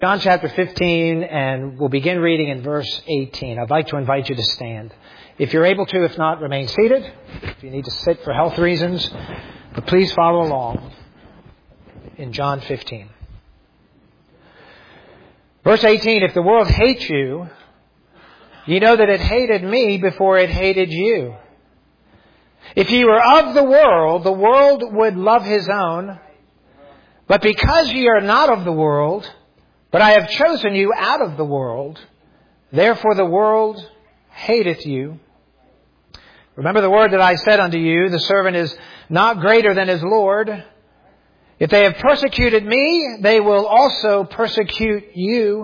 John chapter 15, and we'll begin reading in verse 18. I'd like to invite you to stand. If you're able to, if not, remain seated. If you need to sit for health reasons, but please follow along in John 15. Verse 18, if the world hates you, you know that it hated me before it hated you. If ye were of the world would love his own. But because ye are not of the world, but I have chosen you out of the world, therefore the world hateth you. Remember the word that I said unto you, the servant is not greater than his Lord. If they have persecuted me, they will also persecute you.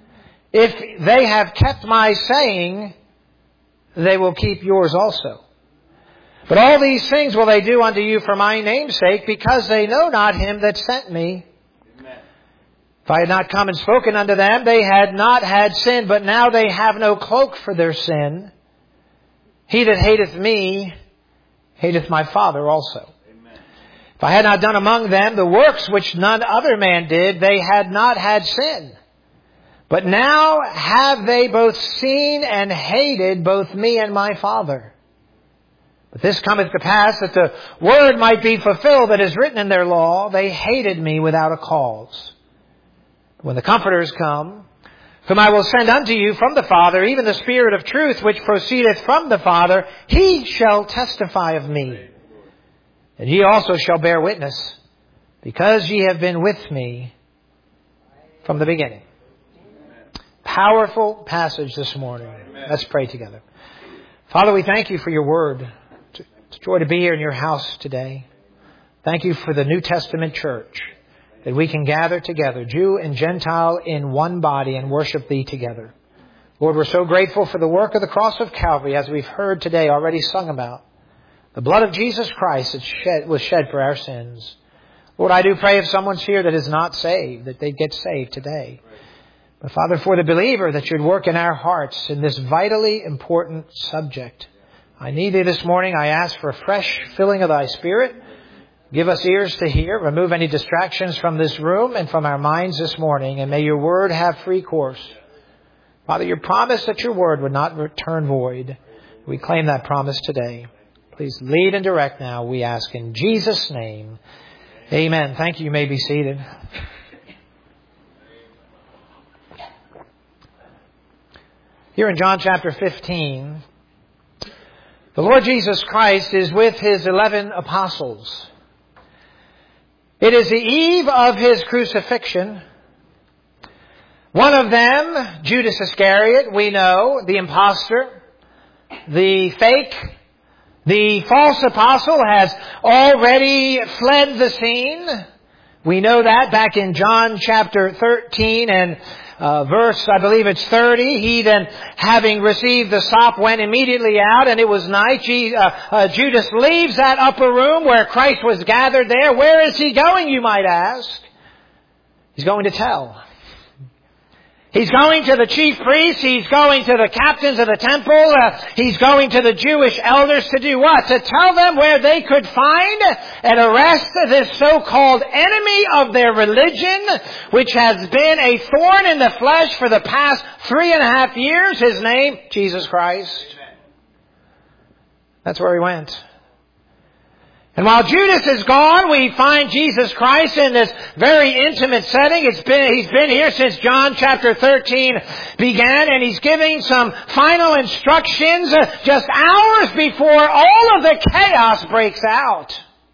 If they have kept my saying, they will keep yours also. But all these things will they do unto you for my name's sake, because they know not him that sent me. Amen. If I had not come and spoken unto them, they had not had sin, but now they have no cloak for their sin. He that hateth me, hateth my Father also. Amen. If I had not done among them the works which none other man did, they had not had sin. But now have they both seen and hated both me and my Father. But this cometh to pass that the word might be fulfilled that is written in their law, they hated me without a cause. When the Comforter is come, whom I will send unto you from the Father, even the Spirit of truth which proceedeth from the Father, he shall testify of me. And ye also shall bear witness, because ye have been with me from the beginning. Powerful passage this morning. Let's pray together. Father, we thank you for your word. It's a joy to be here in your house today. Thank you for the New Testament church, that we can gather together, Jew and Gentile, in one body and worship thee together. Lord, we're so grateful for the work of the cross of Calvary, as we've heard today, already sung about. The blood of Jesus Christ that was shed for our sins. Lord, I do pray if someone's here that is not saved, that they'd get saved today. But Father, for the believer, that you'd work in our hearts in this vitally important subject. I need thee this morning. I ask for a fresh filling of thy Spirit. Give us ears to hear. Remove any distractions from this room and from our minds this morning. And may your word have free course. Father, your promise that your word would not return void. We claim that promise today. Please lead and direct now, we ask in Jesus' name. Amen. Thank you. You may be seated. Here in John chapter 15, the Lord Jesus Christ is with his 11 apostles. It is the eve of his crucifixion. One of them, Judas Iscariot, we know, the impostor, the fake, the false apostle, has already fled the scene. We know that back in John chapter 13 and verse, I believe it's 30. He then, having received the sop, went immediately out, and it was night. Judas leaves that upper room where Christ was gathered there. Where is he going, you might ask? He's going to tell. He's going to the chief priests. He's going to the captains of the temple. He's going to the Jewish elders to do what? To tell them where they could find and arrest this so-called enemy of their religion, which has been a thorn in the flesh for the past 3.5 years. His name, Jesus Christ. That's where he went. And while Judas is gone, we find Jesus Christ in this very intimate setting. He's been here since John chapter 13 began, and he's giving some final instructions just hours before all of the chaos breaks out.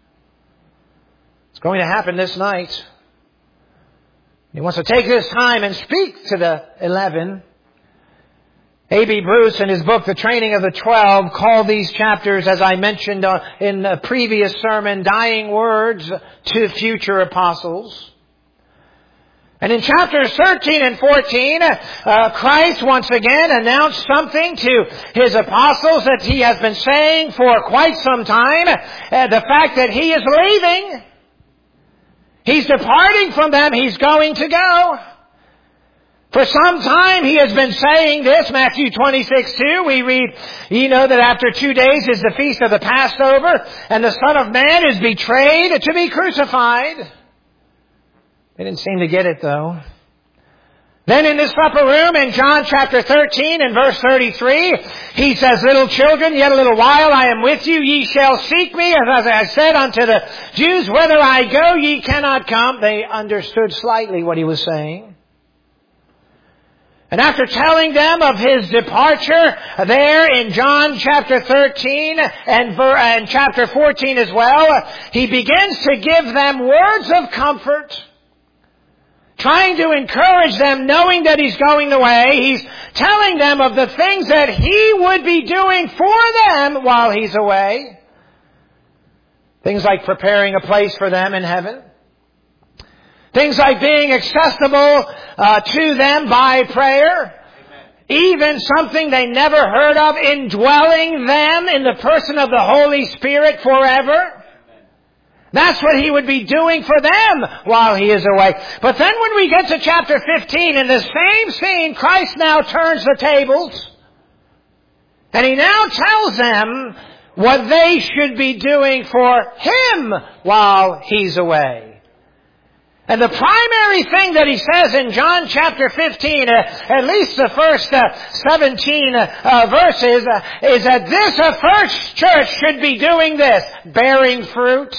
It's going to happen this night. He wants to take this time and speak to the 11. A.B. Bruce, in his book, The Training of the 12, called these chapters, as I mentioned in a previous sermon, dying words to future apostles. And in chapters 13 and 14, Christ once again announced something to his apostles that he has been saying for quite some time. The fact that he is leaving. He's departing from them. He's going to go. For some time he has been saying this. Matthew 26:2, we read, ye know that after 2 days is the feast of the Passover, and the Son of Man is betrayed to be crucified. They didn't seem to get it, though. Then in this upper room in John chapter 13 and verse 33, he says, little children, yet a little while I am with you. Ye shall seek me. As I said unto the Jews, whither I go, ye cannot come. They understood slightly what he was saying. And after telling them of his departure there in John chapter 13 and chapter 14 as well, he begins to give them words of comfort, trying to encourage them, knowing that he's going away. He's telling them of the things that he would be doing for them while he's away. Things like preparing a place for them in heaven. Things like being accessible to them by prayer. Even something they never heard of, indwelling them in the person of the Holy Spirit forever. That's what he would be doing for them while he is away. But then when we get to chapter 15, in the same scene, Christ now turns the tables. And he now tells them what they should be doing for him while he's away. And the primary thing that he says in John chapter 15, at least the first 17 verses, is that this first church should be doing this, bearing fruit.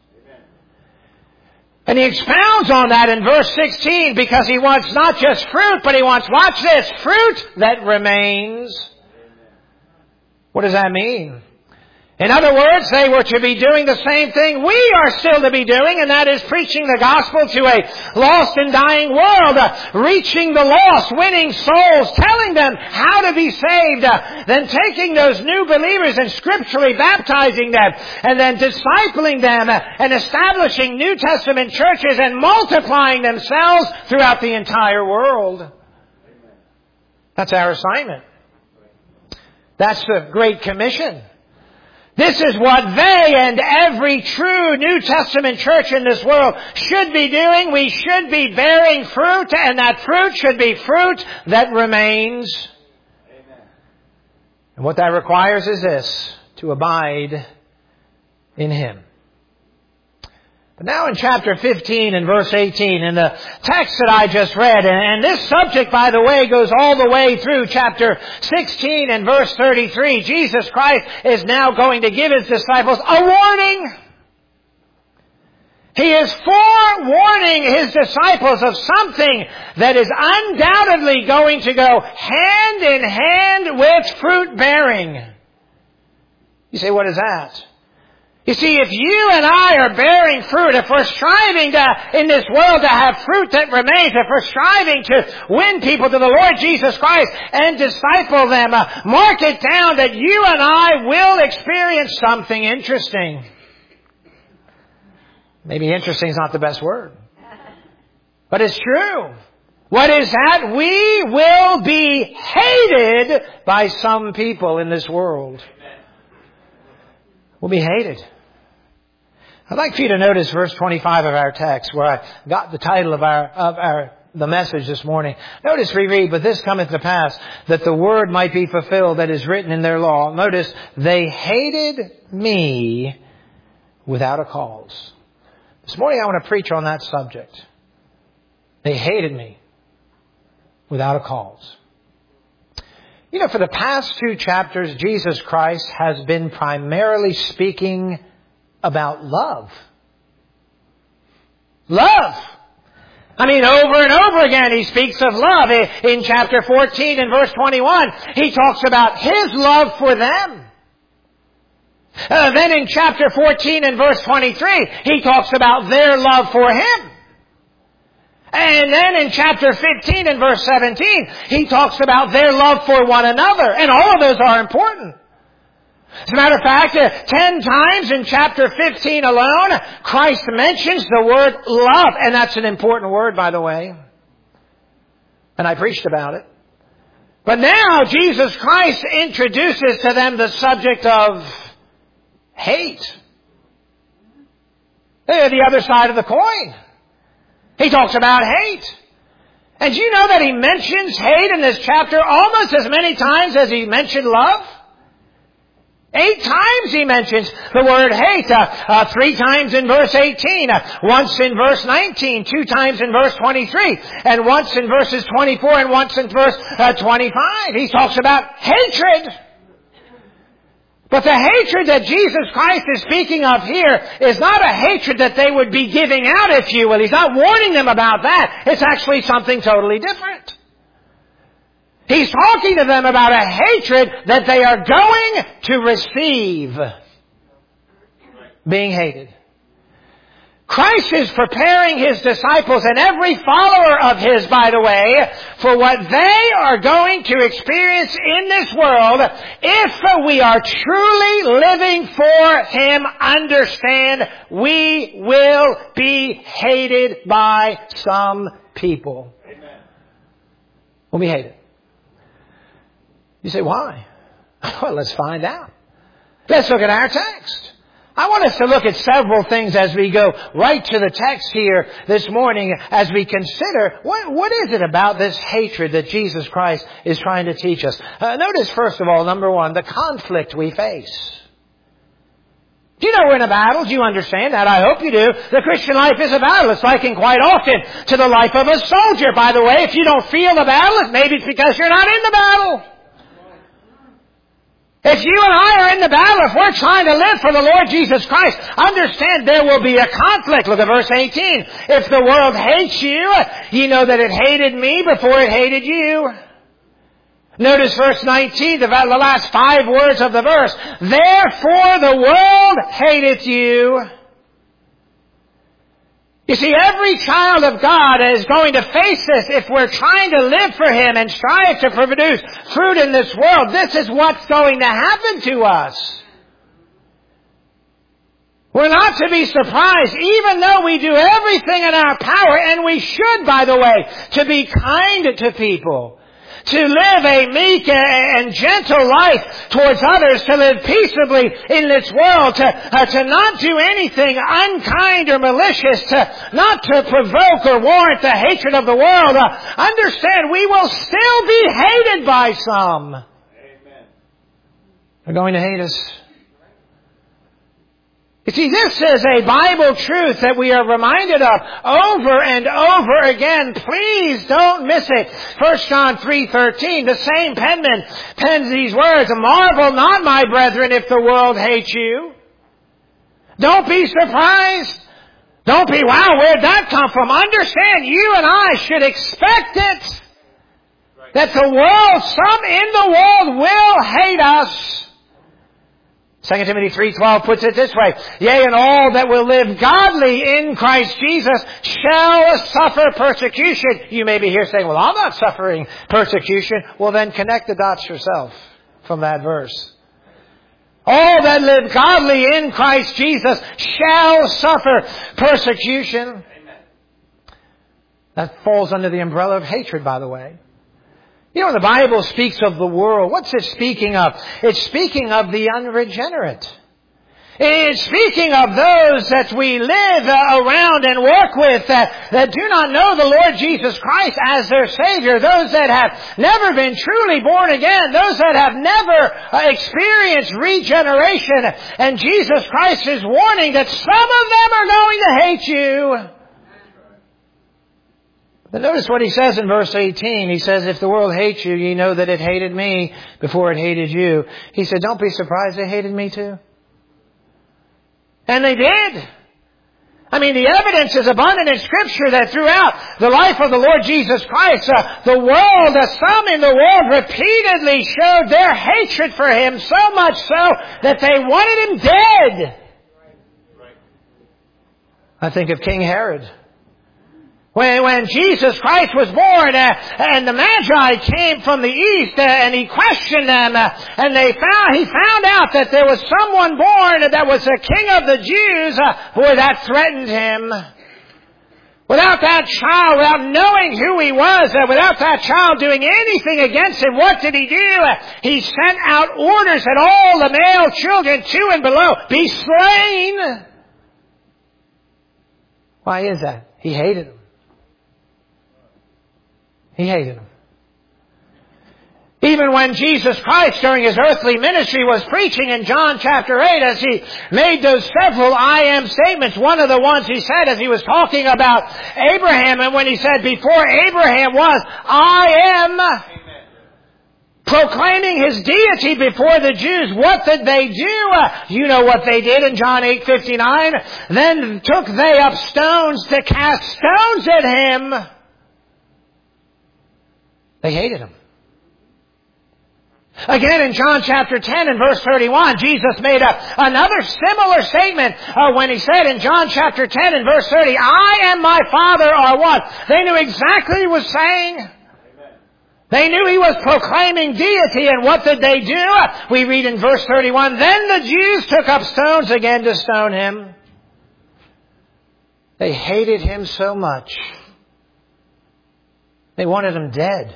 And he expounds on that in verse 16 because he wants not just fruit, but he wants, watch this, fruit that remains. What does that mean? In other words, they were to be doing the same thing we are still to be doing, and that is preaching the gospel to a lost and dying world, reaching the lost, winning souls, telling them how to be saved, then taking those new believers and scripturally baptizing them, and then discipling them and establishing New Testament churches and multiplying themselves throughout the entire world. That's our assignment. That's the Great Commission. This is what they and every true New Testament church in this world should be doing. We should be bearing fruit, and that fruit should be fruit that remains. Amen. And what that requires is this, to abide in him. But now in chapter 15 and verse 18, in the text that I just read, and this subject, by the way, goes all the way through chapter 16 and verse 33, Jesus Christ is now going to give his disciples a warning. He is forewarning his disciples of something that is undoubtedly going to go hand in hand with fruit bearing. You say, what is that? You see, if you and I are bearing fruit, if we're striving in this world to have fruit that remains, if we're striving to win people to the Lord Jesus Christ and disciple them, mark it down that you and I will experience something interesting. Maybe interesting is not the best word, but it's true. What is that? We will be hated by some people in this world. We'll be hated. I'd like for you to notice verse 25 of our text, where I got the title of the message this morning. Notice we read, but this cometh to pass, that the word might be fulfilled that is written in their law. Notice, they hated me without a cause. This morning I want to preach on that subject. They hated me without a cause. You know, for the past 2 chapters, Jesus Christ has been primarily speaking about love. Love. I mean, over and over again, he speaks of love. In chapter 14 and verse 21, he talks about his love for them. Then in chapter 14 and verse 23, he talks about their love for him. And then in chapter 15 and verse 17, he talks about their love for one another. And all of those are important. As a matter of fact, 10 times in chapter 15 alone, Christ mentions the word love. And that's an important word, by the way. And I preached about it. But now Jesus Christ introduces to them the subject of hate. They're the other side of the coin. He talks about hate. And do you know that he mentions hate in this chapter almost as many times as he mentioned love? 8 times he mentions the word hate. 3 times in verse 18, once in verse 19, 2 times in verse 23, and once in verses 24 and once in verse 25. He talks about hatred. But the hatred that Jesus Christ is speaking of here is not a hatred that they would be giving out, if you will. He's not warning them about that. It's actually something totally different. He's talking to them about a hatred that they are going to receive. Being hated. Christ is preparing His disciples and every follower of His, by the way, for what they are going to experience in this world if we are truly living for Him. Understand, we will be hated by some people. Amen. We'll be hated. You say, why? Well, let's find out. Let's look at our text. I want us to look at several things as we go right to the text here this morning as we consider what is it about this hatred that Jesus Christ is trying to teach us. Notice, first of all, number 1, the conflict we face. Do you know we're in a battle? Do you understand that? I hope you do. The Christian life is a battle. It's likened quite often to the life of a soldier. By the way, if you don't feel the battle, maybe it's because you're not in the battle. If you and I are in the battle, if we're trying to live for the Lord Jesus Christ, understand there will be a conflict. Look at verse 18. If the world hates you, you know that it hated me before it hated you. Notice verse 19, the last 5 words of the verse. Therefore the world hateth you. You see, every child of God is going to face this if we're trying to live for Him and strive to produce fruit in this world. This is what's going to happen to us. We're not to be surprised, even though we do everything in our power, and we should, by the way, to be kind to people. To live a meek and gentle life towards others, to live peaceably in this world, to not do anything unkind or malicious, not to provoke or warrant the hatred of the world. Understand, we will still be hated by some. Amen. They're going to hate us. You see, this is a Bible truth that we are reminded of over and over again. Please don't miss it. 1 John 3:13, the same penman pens these words, marvel not, my brethren, if the world hates you. Don't be surprised. Don't be, wow, where'd that come from? Understand, you and I should expect it. That the world, some in the world will hate us. 2 Timothy 3:12 puts it this way, yea, and all that will live godly in Christ Jesus shall suffer persecution. You may be here saying, well, I'm not suffering persecution. Well, then connect the dots yourself from that verse. All that live godly in Christ Jesus shall suffer persecution. Amen. That falls under the umbrella of hatred, by the way. You know, when the Bible speaks of the world, what's it speaking of? It's speaking of the unregenerate. It's speaking of those that we live around and work with that do not know the Lord Jesus Christ as their Savior. Those that have never been truly born again. Those that have never experienced regeneration. And Jesus Christ is warning that some of them are going to hate you. But notice what He says in verse 18. He says, if the world hates you, ye know that it hated me before it hated you. He said, don't be surprised, they hated me too. And they did. I mean, the evidence is abundant in Scripture that throughout the life of the Lord Jesus Christ, the world, some in the world repeatedly showed their hatred for Him, so much so that they wanted Him dead. I think of King Herod. When Jesus Christ was born and the Magi came from the east and he questioned them and he found out that there was someone born that was the King of the Jews, boy, that threatened him. Without that child, without knowing who he was, without that child doing anything against him, what did he do? He sent out orders that all the male children 2 and below be slain. Why is that? He hated them. He hated them. He Even when Jesus Christ, during His earthly ministry, was preaching in John chapter 8, as He made those several I am statements, one of the ones He said as He was talking about Abraham, and when He said, before Abraham was, I am, proclaiming His deity before the Jews, what did they do? You know what they did in John 8:59. Then took they up stones to cast stones at Him. They hated Him. Again, in John chapter 10 and verse 31, Jesus made another similar statement when He said in John chapter 10 and verse 30, I and my Father are one. They knew exactly what He was saying. Amen. They knew He was proclaiming deity, and what did they do? We read in verse 31, then the Jews took up stones again to stone Him. They hated Him so much. They wanted Him dead.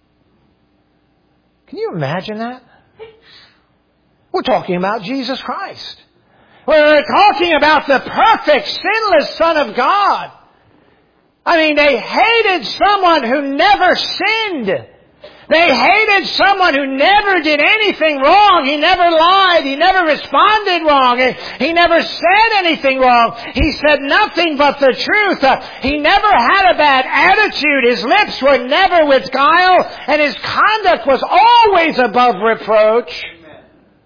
Can you imagine that? We're talking about Jesus Christ. We're talking about the perfect, sinless Son of God. I mean, they hated someone who never sinned. They hated someone who never did anything wrong. He never lied. He never responded wrong. He never said anything wrong. He said nothing but the truth. He never had a bad attitude. His lips were never with guile, and His conduct was always above reproach. Amen.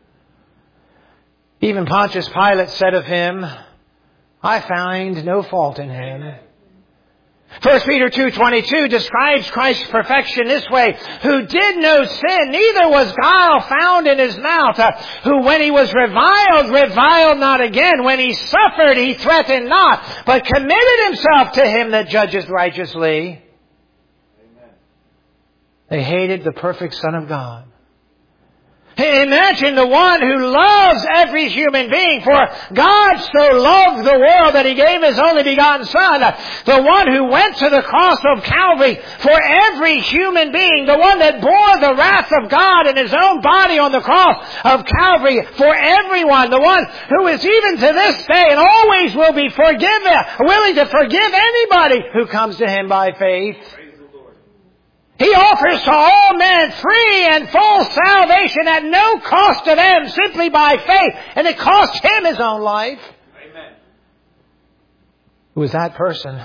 Even Pontius Pilate said of Him, I find no fault in Him. Amen. 1 Peter 2:22 describes Christ's perfection this way, who did no sin, neither was guile found in His mouth, who when He was reviled not again. When He suffered, He threatened not, but committed Himself to Him that judges righteously. Amen. They hated the perfect Son of God. Imagine the one who loves every human being, for God so loved the world that He gave His only begotten Son. The one who went to the cross of Calvary for every human being. The one that bore the wrath of God in His own body on the cross of Calvary for everyone. The one who is even to this day and always will be willing to forgive anybody who comes to Him by faith. He offers to all men free and full salvation at no cost to them, simply by faith. And it cost Him His own life. Amen. Who was that person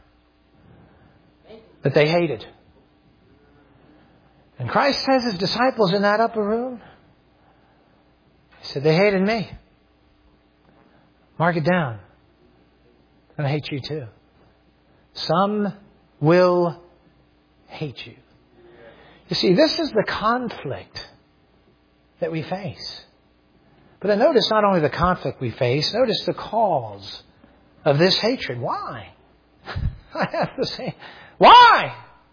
that they hated? And Christ says His disciples in that upper room, He said, they hated me. Mark it down. I'm going to hate you too. Some will hate you. You see, this is the conflict that we face. But then notice not only the conflict we face, notice the cause of this hatred. Why? I have to say, why?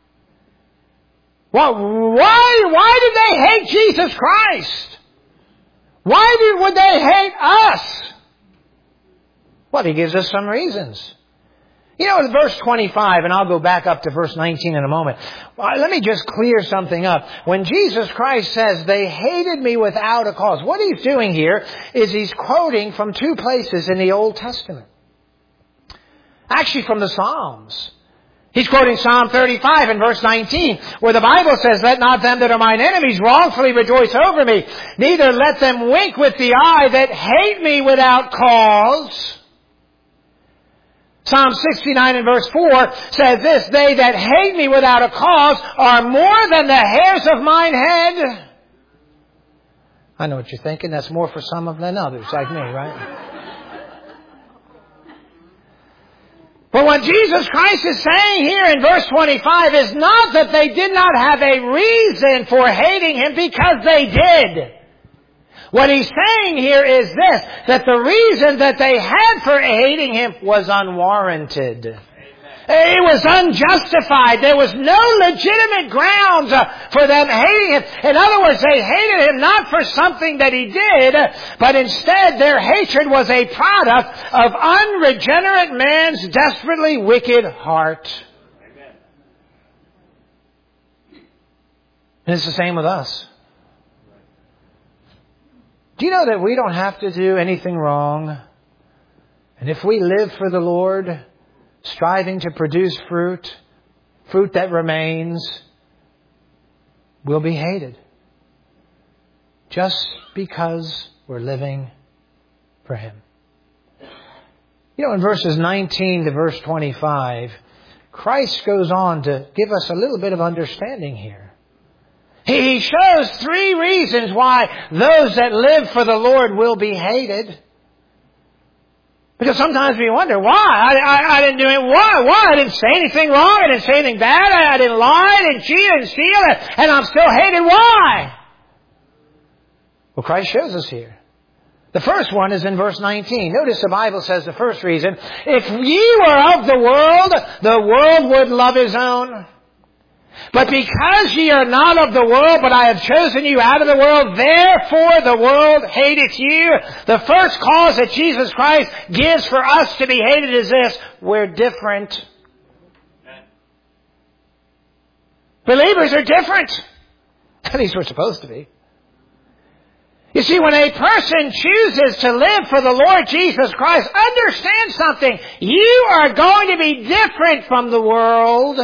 Well, why did they hate Jesus Christ? Why would they hate us? Well, He gives us some reasons. You know, in verse 25, and I'll go back up to verse 19 in a moment. Let me just clear something up. When Jesus Christ says, they hated me without a cause, what He's doing here is He's quoting from two places in the Old Testament. Actually, from the Psalms. He's quoting Psalm 35 in verse 19, where the Bible says, let not them that are mine enemies wrongfully rejoice over me, neither let them wink with the eye that hate me without cause. Psalm 69 and verse 4 says this, they that hate me without a cause are more than the hairs of mine head. I know what you're thinking. That's more for some of than others, like me, right? But what Jesus Christ is saying here in verse 25 is not that they did not have a reason for hating Him, because they did. What He's saying here is this, that the reason that they had for hating Him was unwarranted. Amen. It was unjustified. There was no legitimate grounds for them hating Him. In other words, they hated Him not for something that He did, but instead their hatred was a product of unregenerate man's desperately wicked heart. Amen. And it's the same with us. Do you know that we don't have to do anything wrong? And if we live for the Lord, striving to produce fruit that remains, we'll be hated. just because we're living for Him. You know, in verses 19 to verse 25, Christ goes on to give us a little bit of understanding here. He shows 3 reasons why those that live for the Lord will be hated. Because sometimes we wonder, why? I didn't do it. Why? I didn't say anything wrong. I didn't say anything bad. I didn't lie. I didn't cheat. I didn't steal. And I'm still hated. Why? Well, Christ shows us here. The first one is in verse 19. Notice the Bible says the first reason, if ye were of the world would love his own. But because ye are not of the world, but I have chosen you out of the world, therefore the world hateth you. The first cause that Jesus Christ gives for us to be hated is this: we're different. Believers are different. At least we're supposed to be. You see, when a person chooses to live for the Lord Jesus Christ, understand something. You are going to be different from the world.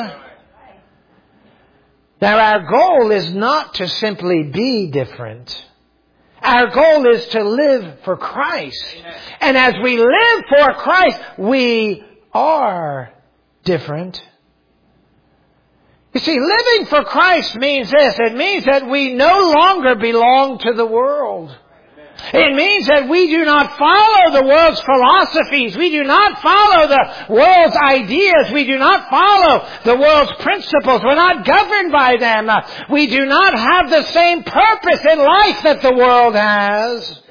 Now, our goal is not to simply be different. Our goal is to live for Christ. And as we live for Christ, we are different. You see, living for Christ means this. It means that we no longer belong to the world. It means that we do not follow the world's philosophies. We do not follow the world's ideas. We do not follow the world's principles. We're not governed by them. We do not have the same purpose in life that the world has.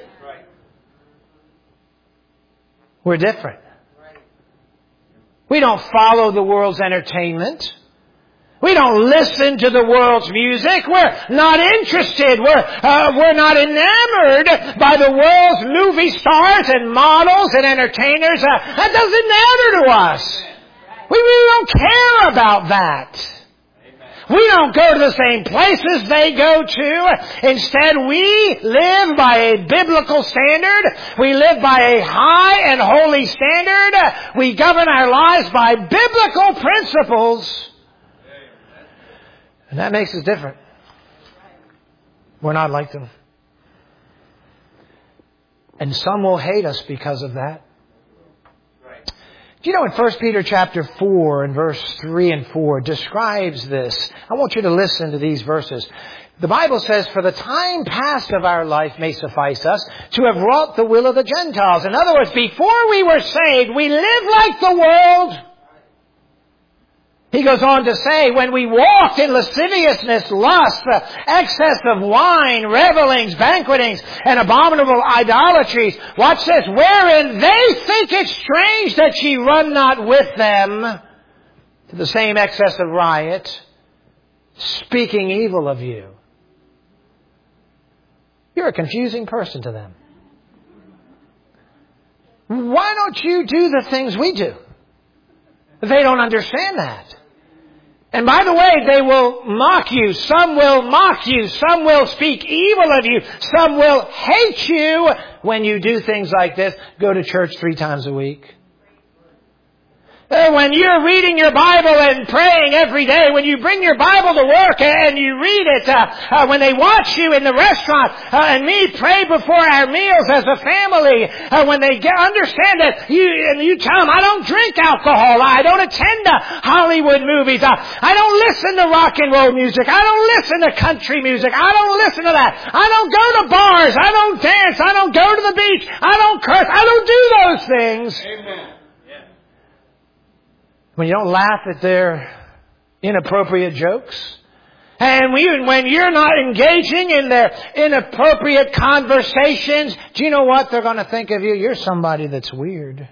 We're different. We don't follow the world's entertainment. We don't listen to the world's music. We're not interested. We're not enamored by the world's movie stars and models and entertainers. That doesn't matter to us. We really don't care about that. We don't go to the same places they go to. Instead, we live by a biblical standard. We live by a high and holy standard. We govern our lives by biblical principles. And that makes us different. We're not like them. And some will hate us because of that. Do you know in 1 Peter chapter 4 and verse 3 and 4 describes this? I want you to listen to these verses. The Bible says, for the time past of our life may suffice us to have wrought the will of the Gentiles. In other words, before we were saved, we lived like the world. He goes on to say, when we walked in lasciviousness, lust, excess of wine, revelings, banquetings, and abominable idolatries. Watch this. Wherein they think it strange that ye run not with them to the same excess of riot, speaking evil of you. You're a confusing person to them. Why don't you do the things we do? They don't understand that. And by the way, they will mock you. Some will mock you. Some will speak evil of you. Some will hate you when you do things like this. Go to church 3 times a week. When you're reading your Bible and praying every day, when you bring your Bible to work and you read it, when they watch you in the restaurant, and me pray before our meals as a family, when they understand that you tell them, I don't drink alcohol, I don't attend Hollywood movies, I don't listen to rock and roll music, I don't listen to country music, I don't listen to that, I don't go to bars, I don't dance, I don't go to the beach, I don't curse, I don't do those things. Amen. When you don't laugh at their inappropriate jokes. And when you're not engaging in their inappropriate conversations, do you know what they're going to think of you? You're somebody that's weird.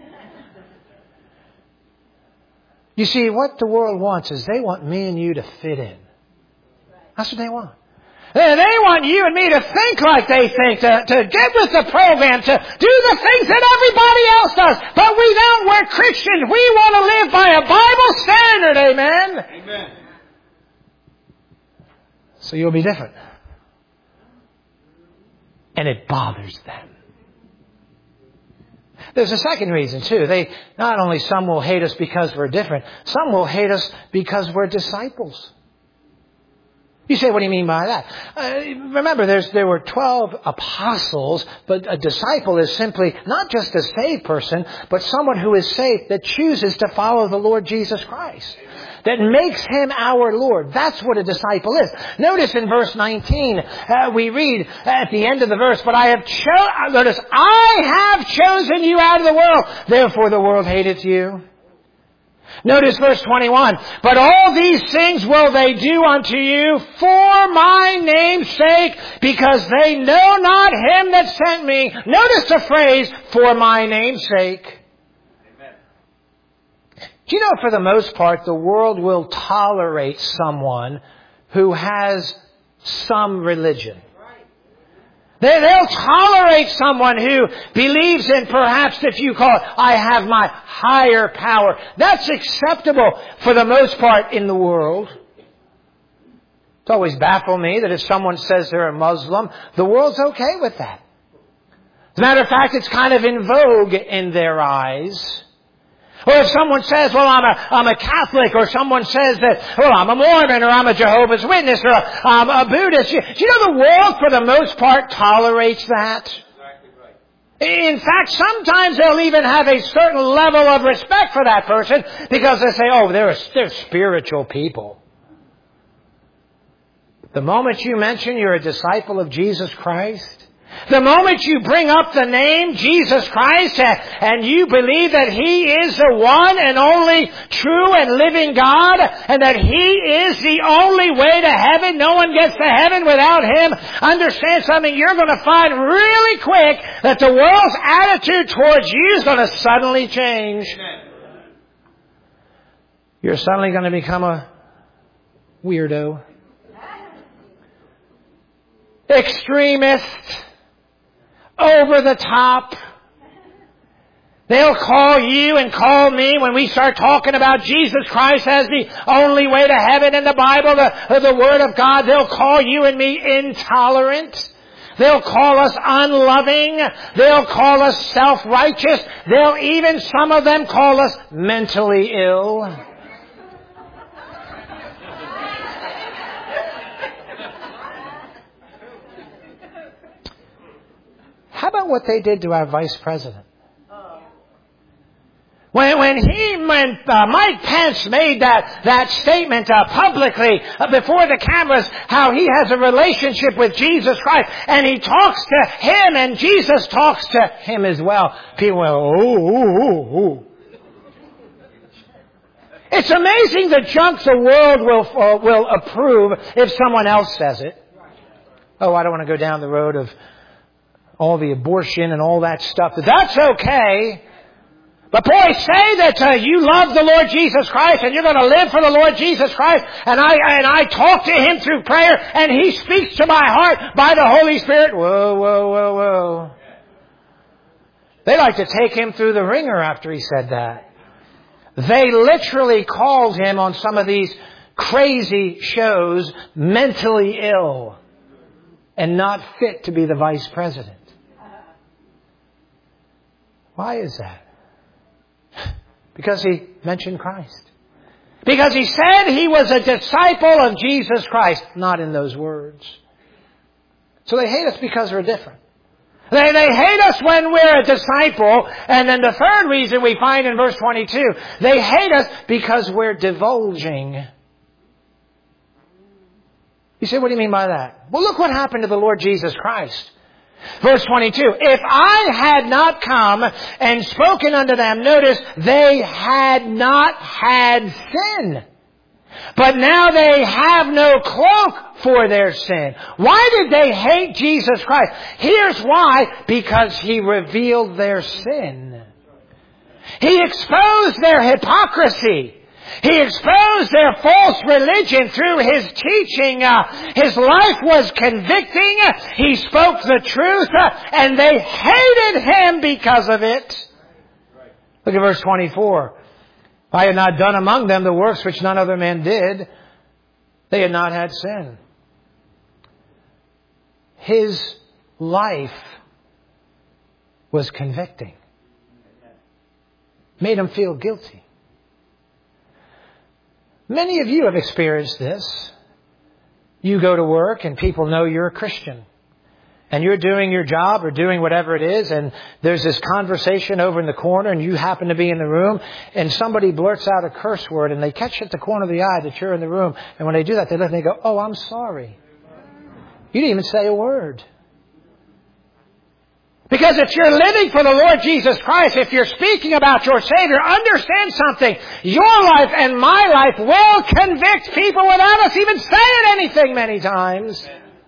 You see, what the world wants is they want me and you to fit in. That's what they want. They want you and me to think like they think, to get with the program, to do the things that everybody else does. But we don't. We're Christians. We want to live by a Bible standard. Amen? Amen. So you'll be different. And it bothers them. There's a second reason too. Not only some will hate us because we're different, some will hate us because we're disciples. You say, what do you mean by that? Remember, there were 12 apostles, but a disciple is simply not just a saved person, but someone who is saved that chooses to follow the Lord Jesus Christ. That makes Him our Lord. That's what a disciple is. Notice in verse 19, we read at the end of the verse, but I have chosen you out of the world, therefore the world hateth you. Notice verse 21. But all these things will they do unto you for my name's sake, because they know not Him that sent me. Notice the phrase, for my name's sake. Amen. Do you know, for the most part, the world will tolerate someone who has some religion. They'll tolerate someone who believes in, perhaps if you call it, I have my higher power. That's acceptable for the most part in the world. It's always baffled me that if someone says they're a Muslim, the world's okay with that. As a matter of fact, it's kind of in vogue in their eyes. Or if someone says, well, I'm a Catholic, or someone says that, well, I'm a Mormon, or I'm a Jehovah's Witness, or I'm a Buddhist. Do you know the world, for the most part, tolerates that? Exactly right. In fact, sometimes they'll even have a certain level of respect for that person because they say, oh, they're spiritual people. The moment you mention you're a disciple of Jesus Christ, the moment you bring up the name Jesus Christ and you believe that He is the one and only true and living God, and that He is the only way to heaven, no one gets to heaven without Him, understand something, you're going to find really quick that the world's attitude towards you is going to suddenly change. You're suddenly going to become a weirdo, extremist, over the top. They'll call you and call me when we start talking about Jesus Christ as the only way to heaven in the Bible, the Word of God. They'll call you and me intolerant. They'll call us unloving. They'll call us self-righteous. They'll even, some of them, call us mentally ill. How about what they did to our vice president? When Mike Pence made that statement publicly before the cameras, how he has a relationship with Jesus Christ, and he talks to Him, and Jesus talks to him as well. People went, oh. It's amazing the junk the world will approve if someone else says it. Oh, I don't want to go down the road of all the abortion and all that stuff. That's okay. But boy, say that you love the Lord Jesus Christ and you're going to live for the Lord Jesus Christ, and I talk to Him through prayer and He speaks to my heart by the Holy Spirit. Whoa. They like to take Him through the ringer after He said that. They literally called Him on some of these crazy shows mentally ill and not fit to be the vice president. Why is that? Because He mentioned Christ. Because He said He was a disciple of Jesus Christ. Not in those words. So they hate us because we're different. They hate us when we're a disciple. And then the third reason we find in verse 22, they hate us because we're divulging. You say, what do you mean by that? Well, look what happened to the Lord Jesus Christ. Verse 22, if I had not come and spoken unto them, notice, they had not had sin. But now they have no cloak for their sin. Why did they hate Jesus Christ? Here's why. Because He revealed their sin. He exposed their hypocrisy. He exposed their false religion through His teaching. His life was convicting. He spoke the truth, and they hated Him because of it. Look at verse 24. If I had not done among them the works which none other man did, they had not had sin. His life was convicting. Made Him feel guilty. Many of you have experienced this. You go to work and people know you're a Christian. And you're doing your job or doing whatever it is, and there's this conversation over in the corner, and you happen to be in the room, and somebody blurts out a curse word, and they catch at the corner of the eye that you're in the room. And when they do that, they look and they go, "Oh, I'm sorry. You didn't even say a word." Because if you're living for the Lord Jesus Christ, if you're speaking about your Savior, understand something. Your life and my life will convict people without us even saying anything many times.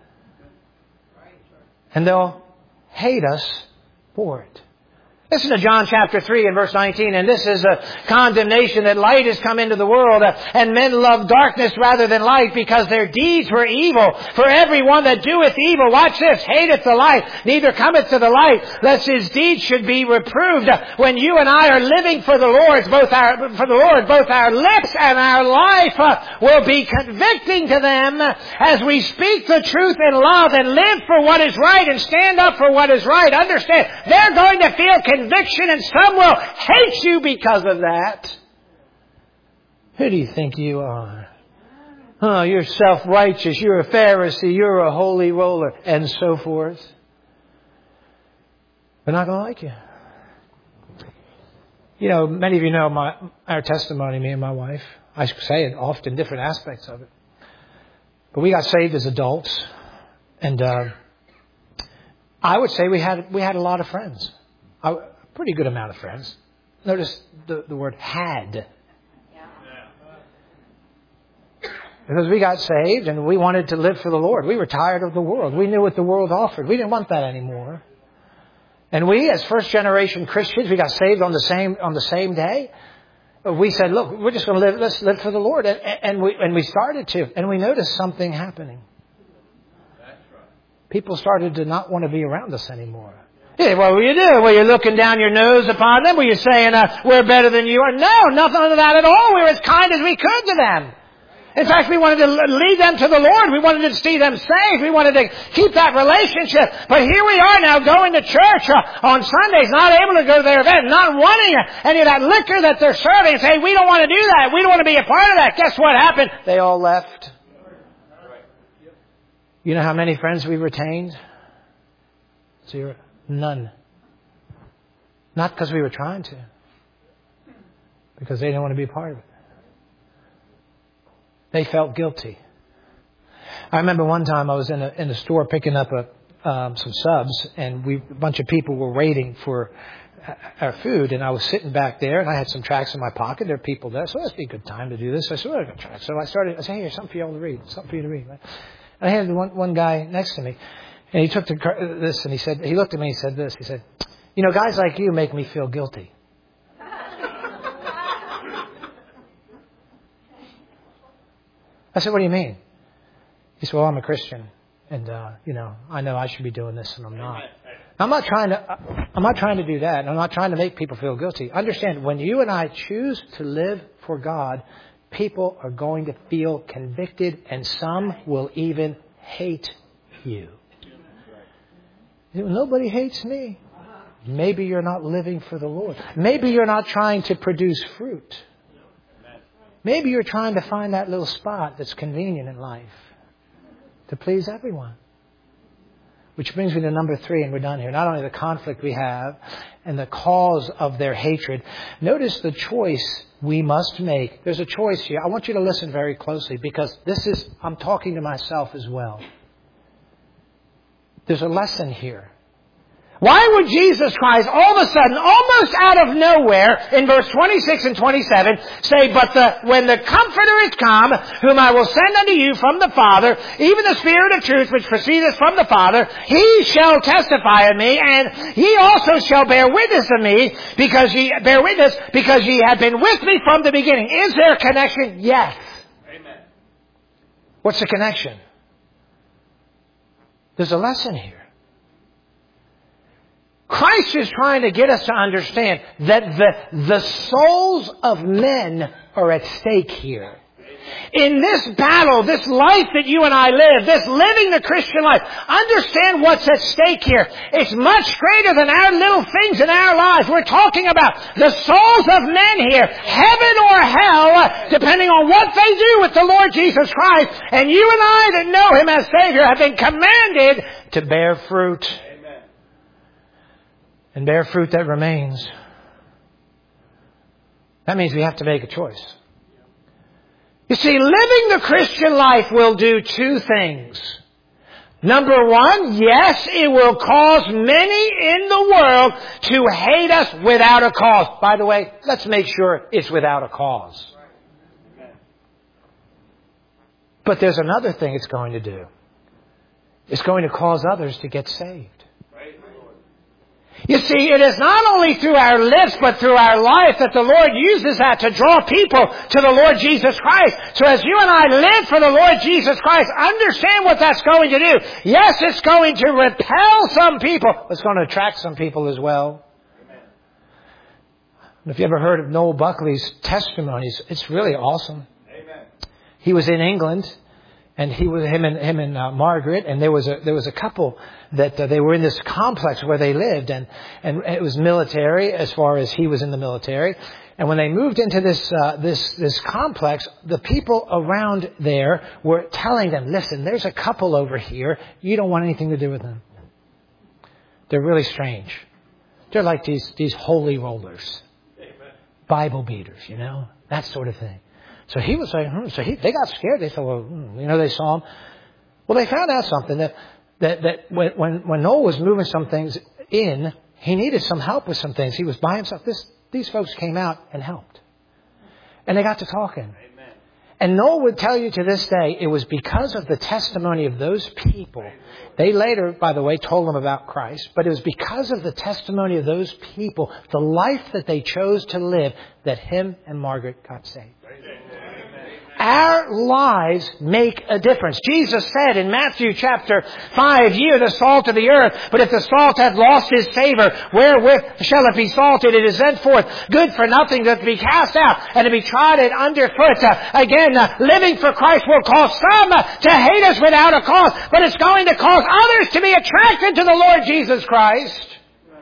And they'll hate us for it. Listen to John chapter 3 and verse 19. And this is a condemnation that light has come into the world, and men love darkness rather than light because their deeds were evil. For everyone that doeth evil, watch this, hateth the light, neither cometh to the light, lest his deeds should be reproved. When you and I are living for the Lord, both our lips and our life will be convicting to them as we speak the truth in love and live for what is right and stand up for what is right. Understand, they're going to feel conviction, and some will hate you because of that. Who do you think you are? Oh, you're self-righteous, you're a Pharisee, you're a holy roller, and so forth. They're not going to like you. You know, many of you know our testimony, me and my wife. I say it often, different aspects of it. But we got saved as adults, and I would say we had a lot of friends. A pretty good amount of friends. Notice the word had. Because we got saved and we wanted to live for the Lord. We were tired of the world. We knew what the world offered. We didn't want that anymore. And we, as first generation Christians, we got saved on the same day. We said, look, we're just going to live. Let's live for the Lord. And we started to. And we noticed something happening. People started to not want to be around us anymore. Yeah, what were you doing? Were you looking down your nose upon them? Were you saying, we're better than you are? No, nothing of that at all. We were as kind as we could to them. In fact, we wanted to lead them to the Lord. We wanted to see them saved. We wanted to keep that relationship. But here we are now going to church on Sundays, not able to go to their event, not wanting any of that liquor that they're serving, and say, we don't want to do that. We don't want to be a part of that. Guess what happened? They all left. You know how many friends we retained? 0. None. Not because we were trying to. Because they didn't want to be a part of it. They felt guilty. I remember one time I was in a store picking up some subs, and a bunch of people were waiting for our food, and I was sitting back there, and I had some tracts in my pocket. There were people there, so this would be a good time to do this. So I said, well, I got tracts. So I said, hey, here's something for you all to read. Something for you to read. And I had one guy next to me. And he took this and he looked at me and he said this. He said, you know, guys like you make me feel guilty. I said, what do you mean? He said, well, I'm a Christian. And, I know I should be doing this and I'm not. I'm not trying to do that. I'm not trying to make people feel guilty. Understand, when you and I choose to live for God, people are going to feel convicted and some will even hate you. Nobody hates me. Maybe you're not living for the Lord. Maybe you're not trying to produce fruit. Maybe you're trying to find that little spot that's convenient in life to please everyone. Which brings me to number 3, and we're done here. Not only the conflict we have and the cause of their hatred. Notice the choice we must make. There's a choice here. I want you to listen very closely because I'm talking to myself as well. There's a lesson here. Why would Jesus Christ all of a sudden, almost out of nowhere, in verse 26 and 27, say, but when the Comforter is come, whom I will send unto you from the Father, even the Spirit of truth which proceedeth from the Father, he shall testify of me, and ye also shall bear witness of me, because ye have been with me from the beginning. Is there a connection? Yes. Amen. What's the connection? There's a lesson here. Christ is trying to get us to understand that the souls of men are at stake here. In this battle, this life that you and I live, this living the Christian life, understand what's at stake here. It's much greater than our little things in our lives. We're talking about the souls of men here, heaven or hell, depending on what they do with the Lord Jesus Christ. And you and I that know Him as Savior have been commanded to bear fruit. Amen. And bear fruit that remains. That means we have to make a choice. You see, living the Christian life will do two things. Number one, yes, it will cause many in the world to hate us without a cause. By the way, let's make sure it's without a cause. But there's another thing it's going to do. It's going to cause others to get saved. You see, it is not only through our lips, but through our life that the Lord uses that to draw people to the Lord Jesus Christ. So as you and I live for the Lord Jesus Christ, understand what that's going to do. Yes, it's going to repel some people. It's going to attract some people as well. Amen. If you ever heard of Noel Buckley's testimonies, it's really awesome. Amen. He was in England. And him and Margaret, and there was a couple that they were in this complex where they lived, and it was military as far as he was in the military. And when they moved into this complex, the people around there were telling them, "Listen, there's a couple over here. You don't want anything to do with them. They're really strange. They're like these holy rollers, Bible beaters, that sort of thing." So he was saying, they got scared. They thought, they saw him. Well, they found out something that when Noel was moving some things in, he needed some help with some things. He was by himself. These folks came out and helped. And they got to talking. Amen. And Noel would tell you to this day, it was because of the testimony of those people. They later, by the way, told them about Christ. But it was because of the testimony of those people, the life that they chose to live, that him and Margaret got saved. Our lives make a difference. Jesus said in Matthew chapter 5, "Ye are the salt of the earth, but if the salt hath lost his savor, wherewith shall it be salted? It is thenceforth good for nothing but to be cast out and to be trodden underfoot." Living for Christ will cause some to hate us without a cause, but it's going to cause others to be attracted to the Lord Jesus Christ.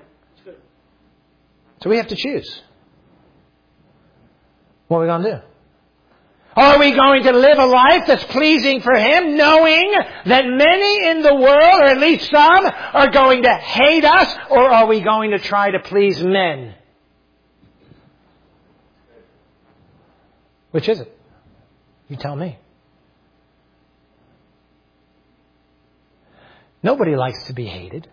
So we have to choose. What are we going to do? Are we going to live a life that's pleasing for Him, knowing that many in the world, or at least some, are going to hate us? Or are we going to try to please men? Which is it? You tell me. Nobody likes to be hated.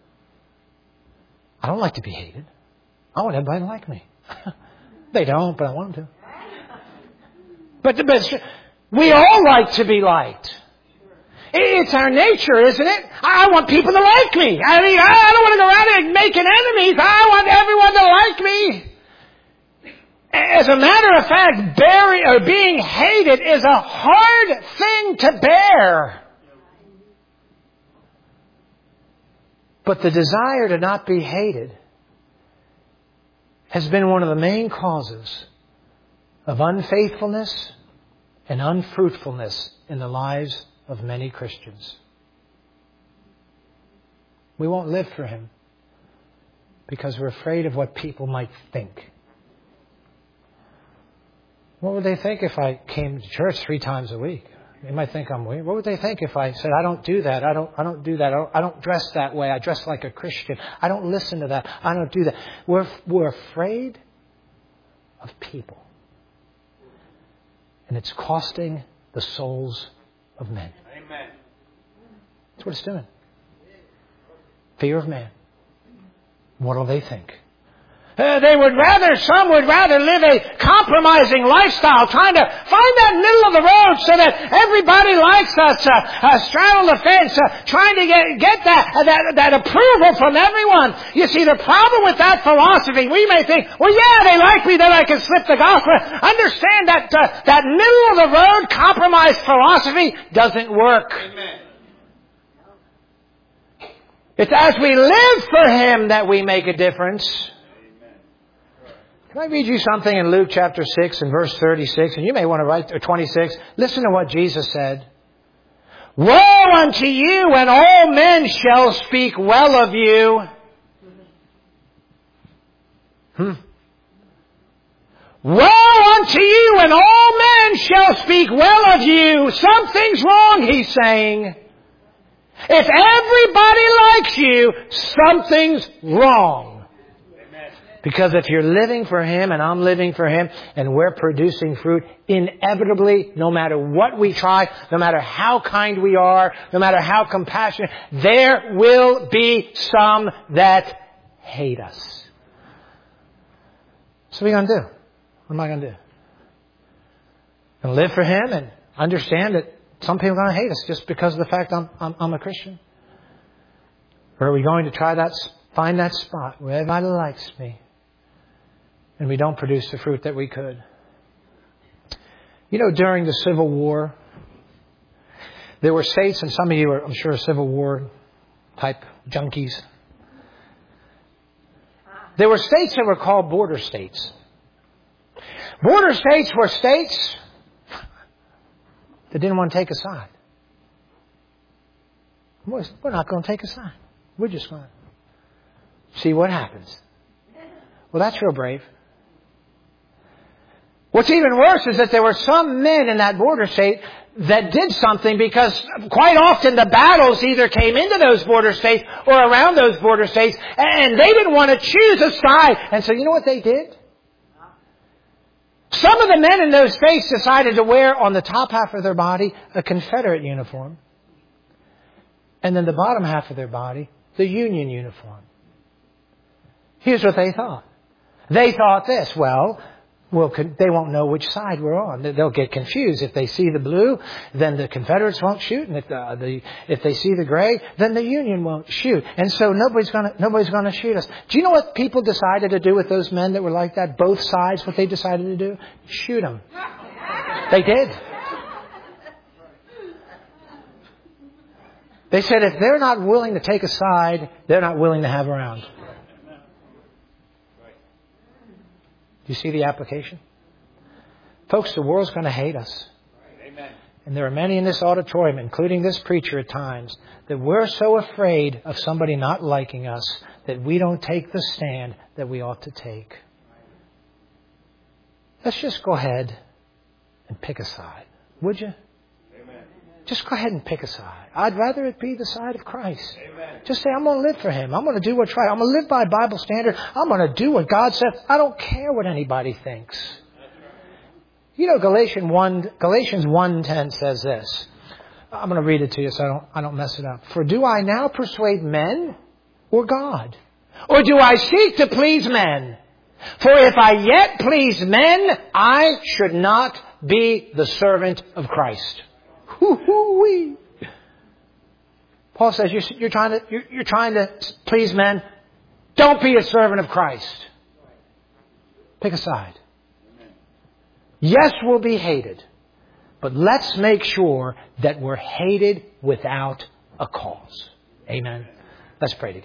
I don't like to be hated. I want everybody to like me. They don't, but I want them to. But we all like to be liked. It's our nature, isn't it? I want people to like me. I don't want to go around and making enemies. I want everyone to like me. As a matter of fact, being hated is a hard thing to bear. But the desire to not be hated has been one of the main causes of unfaithfulness and unfruitfulness in the lives of many Christians. We won't live for Him because we're afraid of what people might think. What would they think if I came to church 3 times a week? They might think I'm weird. What would they think if I said, I don't do that. I don't do that. I don't dress that way. I dress like a Christian. I don't listen to that. I don't do that. We're afraid of people. And it's costing the souls of men. Amen. That's what it's doing. Fear of man. What will they think? Some would rather live a compromising lifestyle, trying to find that middle of the road so that everybody likes us, straddle the fence, trying to get that approval from everyone. You see, the problem with that philosophy, we may think, well, yeah, they like me, then I can slip the gospel. Understand that middle of the road compromise philosophy doesn't work. Amen. It's as we live for Him that we make a difference. Can I read you something in Luke chapter 6 and verse 36? And you may want to write, or 26. Listen to what Jesus said. Woe unto you when all men shall speak well of you. Woe unto you when all men shall speak well of you. Something's wrong, he's saying. If everybody likes you, something's wrong. Because if you're living for Him and I'm living for Him and we're producing fruit, inevitably, no matter what we try, no matter how kind we are, no matter how compassionate, there will be some that hate us. So what are you going to do? What am I going to do? I'm going to live for Him and understand that some people are going to hate us just because of the fact I'm a Christian? Or are we going to try find that spot where everybody likes me and we don't produce the fruit that we could? You know, during the Civil War, there were states, and some of you are, I'm sure, Civil War type junkies. There were states that were called border states. Border states were states that didn't want to take a side. We're not going to take a side. We're just going to see what happens. Well, that's real brave. What's even worse is that there were some men in that border state that did something, because quite often the battles either came into those border states or around those border states, and they didn't want to choose a side. And so you know what they did? Some of the men in those states decided to wear on the top half of their body a Confederate uniform, and then the bottom half of their body the Union uniform. Here's what they thought. They thought this: they won't know which side we're on. They'll get confused. If they see the blue, then the Confederates won't shoot, and if they see the gray, then the Union won't shoot. And so nobody's going to shoot us. Do you know what people decided to do with those men that were like that? Both sides, what they decided to do? Shoot them. They did. They said if they're not willing to take a side, they're not willing to have around. You see the application? Folks, the world's going to hate us. Amen. And there are many in this auditorium, including this preacher at times, that we're so afraid of somebody not liking us that we don't take the stand that we ought to take. Let's just go ahead and pick a side. Would you? Amen. Just go ahead and pick a side. I'd rather it be the side of Christ. Amen. Just say, I'm going to live for Him. I'm going to do what's right. I'm going to live by Bible standard. I'm going to do what God says. I don't care what anybody thinks. You know, Galatians 1:10 says this. I'm going to read it to you so I don't mess it up. For do I now persuade men or God? Or do I seek to please men? For if I yet please men, I should not be the servant of Christ. Hoo-hoo-wee. Paul says you're trying to please men. Don't be a servant of Christ. Pick a side. Yes, we'll be hated, but let's make sure that we're hated without a cause. Amen. Let's pray together.